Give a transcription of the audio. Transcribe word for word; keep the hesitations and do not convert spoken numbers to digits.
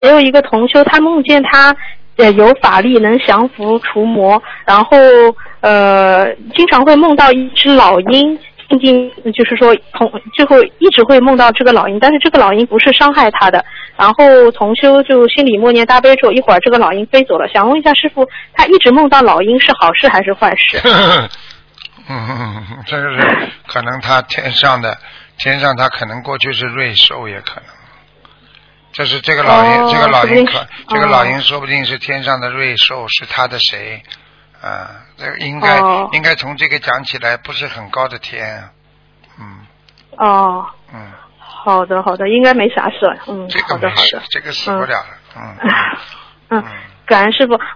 也有一个同修，他梦见他呃有法力能降服除魔，然后呃经常会梦到一只老鹰，静静就是说同就会一直会梦到这个老鹰，但是这个老鹰不是伤害他的。然后同修就心里默念大悲咒，一会儿这个老鹰飞走了。想问一下师父，他一直梦到老鹰是好事还是坏事？ 嗯，这个是可能他天上的天上他可能过去是瑞兽也可能。这是这个老鹰，哦、这个老鹰可，这个老鹰说不定是天上的瑞兽，是他的谁？啊，这个应该、哦、应该从这个讲起来，不是很高的天，嗯。 哦。 嗯。 好的，好的，应该没啥事。嗯， 这个好的，好的。 这个死不了了。嗯。 嗯，嗯感恩师傅。